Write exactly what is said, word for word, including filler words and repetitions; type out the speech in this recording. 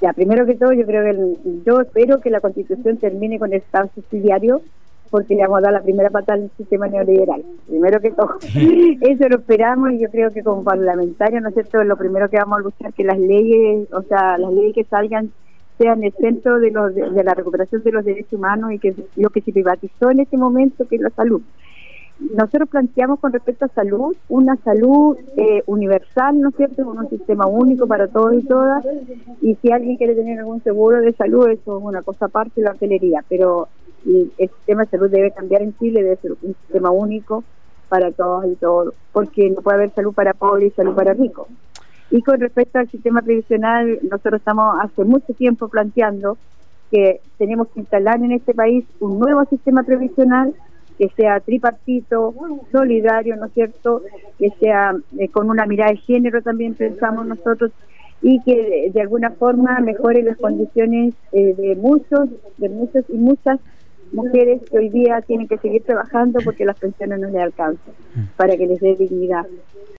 Ya, primero que todo, yo creo que el, yo espero que la Constitución termine con el Estado subsidiario, porque le vamos a dar la primera patada al sistema neoliberal. Primero que todo, eso lo esperamos, y yo creo que como parlamentarios, ¿no es cierto?, lo primero que vamos a luchar que las leyes, o sea, las leyes que salgan sean el centro de, los, de, de la recuperación de los derechos humanos, y que lo que se privatizó en este momento, que es la salud. Nosotros planteamos con respecto a salud, una salud eh, universal, ¿no es cierto?, con un sistema único para todos y todas, y si alguien quiere tener algún seguro de salud, eso es una cosa aparte de la hotelería, pero el, el sistema de salud debe cambiar en Chile, debe ser un sistema único para todos y todos, porque no puede haber salud para pobres y salud para ricos. Y con respecto al sistema previsional, nosotros estamos hace mucho tiempo planteando que tenemos que instalar en este país un nuevo sistema previsional que sea tripartito, solidario, ¿no es cierto?, que sea eh, con una mirada de género también pensamos nosotros, y que de, de alguna forma mejore las condiciones eh, de muchos, de muchos y muchas mujeres que hoy día tienen que seguir trabajando porque las pensiones no les alcanzan, para que les dé dignidad.